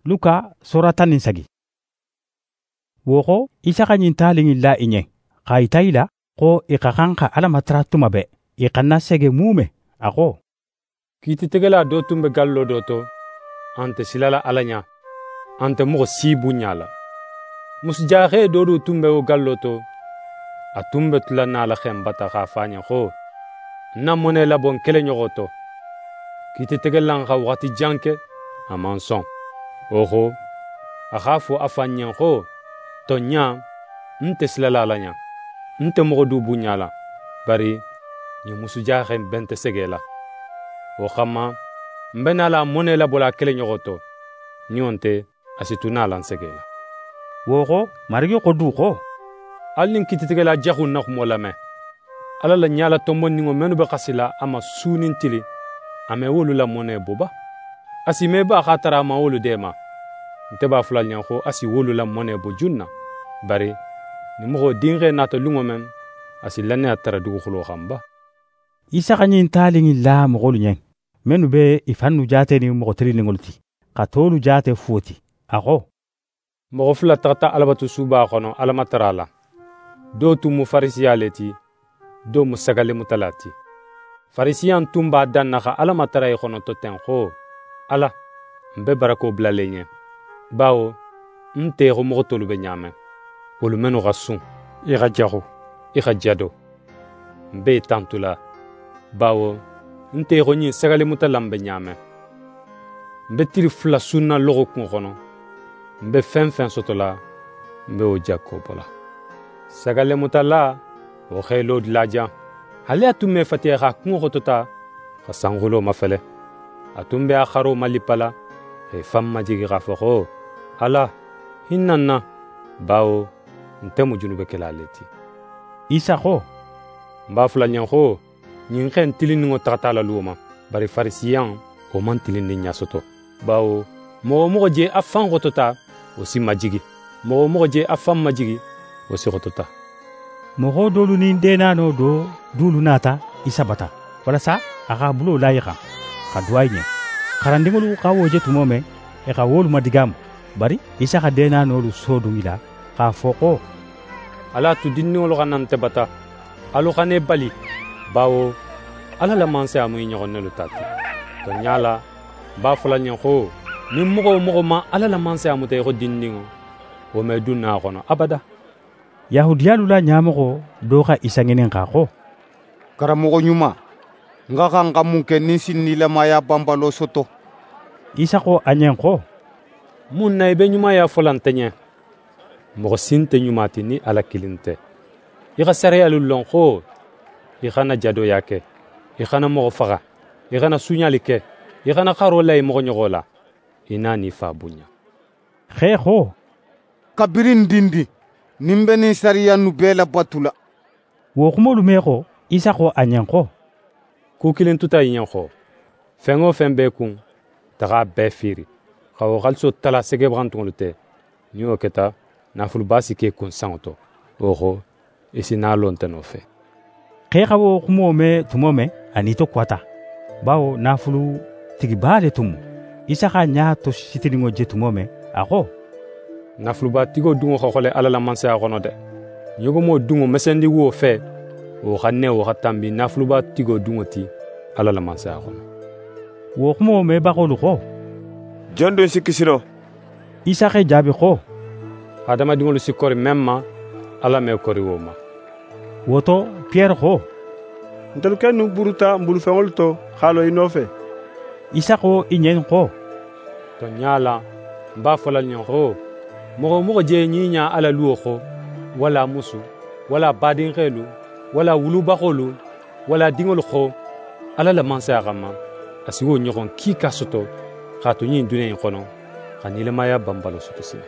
Luka sorata nin sagi. Woko Isaka nin talingin la inye. Kaitaila ko ikakanka alamatra tumabe. Ikanna sege mume ako. Kiti tegela do tumbe gallo doto. Ante silala alanya. Ante mugo sibu nyala. Musjahe dodo tumbe o gallo to. A tumbe tula nala khembata khafanya ko. Na mone la bon kele nyogoto. Kiti tegelan ka wakati janke a manson. Oho, a khafo afanyan ko. To nya, nte silala alanya. Nte mugo du bunyala. Bari, ni musujahe bente segela. O khama, mbena la mone la bola kele nyogoto. Nyonte asituna lan segela. Woko marigi ko du ko. Alin kiti tegela jahu na kumolame. Ala la nyala tombo ningo menu be kasila ama sunin tili. Ame wolu la mone boba. Asi meba khatara ama wolu dema. Nteba fulal nyanko asi wolu la mone bo junna. Bari, ni mugo dingre nato lungo mem. Asi lane atara dugu khulo khamba. Isaka nin talingin la mogolu nyen. Menu be ifanu jate ni mogo tiri ningolti. Katolu jate foti. Ako. Mogo fula tata alabatu suba kono alamatarala. Do tumu farisiyaleti. Do musagale mutalati. Farisiyan tumba dannaka alamatara e kono toten ko. Ala, mbe barako blalenye. Bao, mte ko mogo tolu be nyame. Olu menu gasun. Ika jago. Ika jado. Mbe tantula. Bao, nte ko nyi sagale mutalambe nyame. Mbe tiri fula sunna logo kun kono. Mbe fen sotola. Mbe o jakobola. Sagale mutala. O khelo dlaja. Hale atume fatia ka kun kotota. Ka sangulo mafele. Atumbe akharo malipala. He famma jigi gafoko. Ala, hinnanna. Bao, ntemu junube kelaleti. Isako. Mba fula nyanko. Nyinken tiliningo takatala luoma. Bari farisiyan. Oman tilini nyasoto. Bao, mogo je afan kotota. Osi majigi. Mogo je afan majigi. Osi kotota. Mogo dolu ni denano do dulu nata isabata. Walasa aka bulo layika. Kadwaine. Karandingolu ka woje tumome. Eka wolu madigam. Bari Isaka denano lu sodungila. Ka foko. Ala tu dinniolo kanante bata. Alo kane bali. Bao. Ala la manse amu nyogonelu tati. To nyala. Ba fula nyanko. Ni mogo ma ala la manse amu te ko dinningo. O me dunna kono abada. Yahudiyalu la nyamogo doka isangenen kako. Karamogo nyuma. Nga nga munke nisi nila maya bambalo soto. Isako anyenko. Mun na ibe nyuma ya folantenye. Mogo sinte nyuma tini ala kilinte. Ika sare alulon ko. Ika na jado yake. Ika na mogo faga. Ika na sunyalike. Ika na karola mogo nyogola. Ina ni fabunya. Kheko. Kabirin dindi. Nimbe ni sariya nubela batula. Wokumolu meko Isako anyenko. Kukilin tuta inyanko. Fengo fembe kun. Taga befiri. Kawo kalso tala sege brantongolute. Nyo keta nafulu basi ke kun sangoto. Oho isi na lonteno fe. Kheka wokumo me tumome anito kwata. Bao nafulu tigibale tumu. Isaka nya to sitiringo je tumome ako. Nafuluba tigo dungo khokole ala la manse akono de. Nyogo mo dungo mesendi wo fe. O khanne o khatambi nafuluba tigo dungo ti ala la manse akono. Wokumo me bakolu ko. Jondo sikisiro. Isaka jabi ko. Adama dingolu sikori memma ala me kori woma. Woto Pierre ko. Ntelkenu buruta mbulu fengolto khalo inofe. Isako inyen ko. To nyala mba fola nyoko. Mogo je nyinya ala luoko wala musu wala badin khelu wala wulu bakolu wala dingol kho ala la mansa agama asiwo nyokon ki kasoto khato nyin dunen kono khanile maya bambalo soto sine.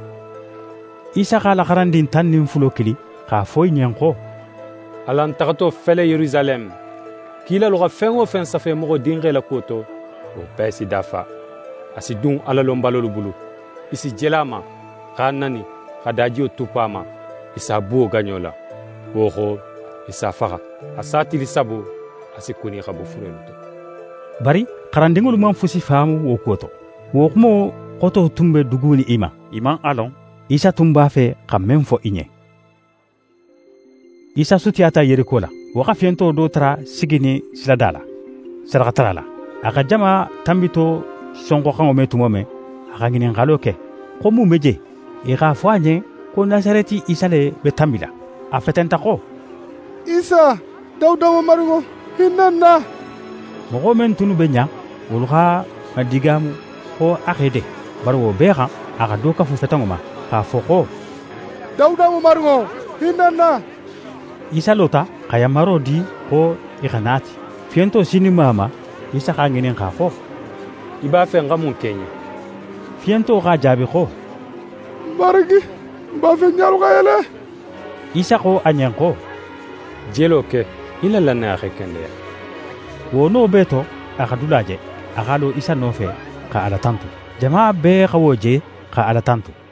Isaka la kharandin tannin fulo kili ka foy nyenko. Alan takato fele Yerusalem. Kila lo fengo fen safe mogo dingre la koto o pesi dafa. Asidun ala lombalo bulu. Isi jelama kanani kadajio tupama isabu ganyola. Oho isafaga asati lisabu asikuni khabu fureluto. Bari karandingolu man fusi famu wokoto. Wokumo xoto tumbe duguni ima iman alon isa tumba fe ka men fo inye isa sutiyata yeriko la waka fiyento do tara sigini siladala sarakatarala aka jama tambito sonko kango me tumo me aka nginin ngalo ke ko mu meje ika fo anye ko Nazareti isa le be tambila a fetenta ko Isa Dawda maringo hinanna mogo men tunu be nya wolu ka madigamu ko akede barwo beha aka do ka fu fetango ma ka fo ko Dawda maringo hinanna isa lota kaya maro di ko ikanati fiento sini mama isa ka nginen ka fo iba fe ngamun kenya fiento ka jabi ko barigi ba fe nyaru ka yele isa ko anyen ko jelo ke ila lanna akhe kende wono beto aka dulaje aka lo isa no fe ka ala tantu jama be ka woje ka ala tantu